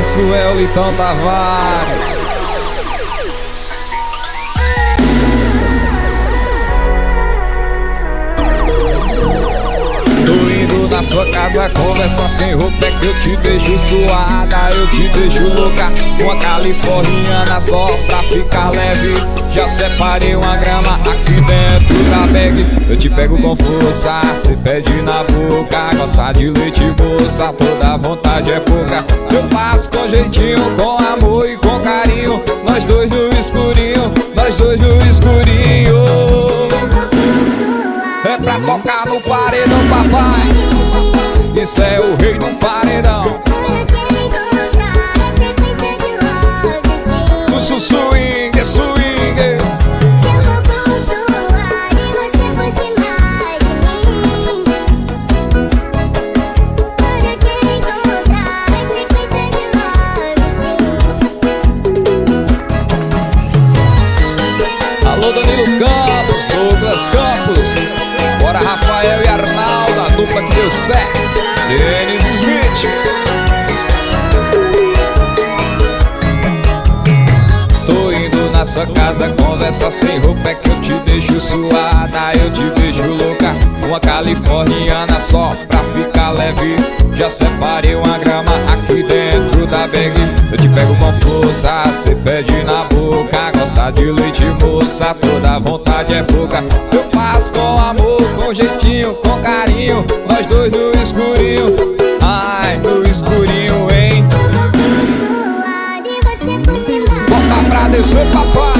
isso é o Litão Tavares. Tô indo na sua casa, conversa sem roupa, é que eu te deixo suada, eu te deixo louca. Uma californiana só pra ficar leve. Já separei uma grama aqui dentro da bag. Eu te pego com força, cê pede na boca. Gosta de leite moça, toda vontade é pouca. Eu passo com jeitinho, com amor e com carinho. Nós dois no escurinho, nós dois no escurinho. É pra tocar no paredão, papai. Isso é o rei do paredão. O swing, swing. Alô, Danilo Campos, Douglas Campos. Bora, Rafael e Arnaldo, a dupla que deu certo. Dennis Smith. Tô indo na sua casa, conversa sem roupa, é que eu te deixo suada, eu te deixo louca. Uma californiana só pra ficar leve. Já separei uma grama aqui dentro da bag. Eu te pego com força, cê pede na boca. Gosta de leite moça, toda vontade é pouca. Eu passo com amor, com jeitinho, com carinho. Nós dois no escurinho, ai, no escurinho, hein. Bota pra descer, papai.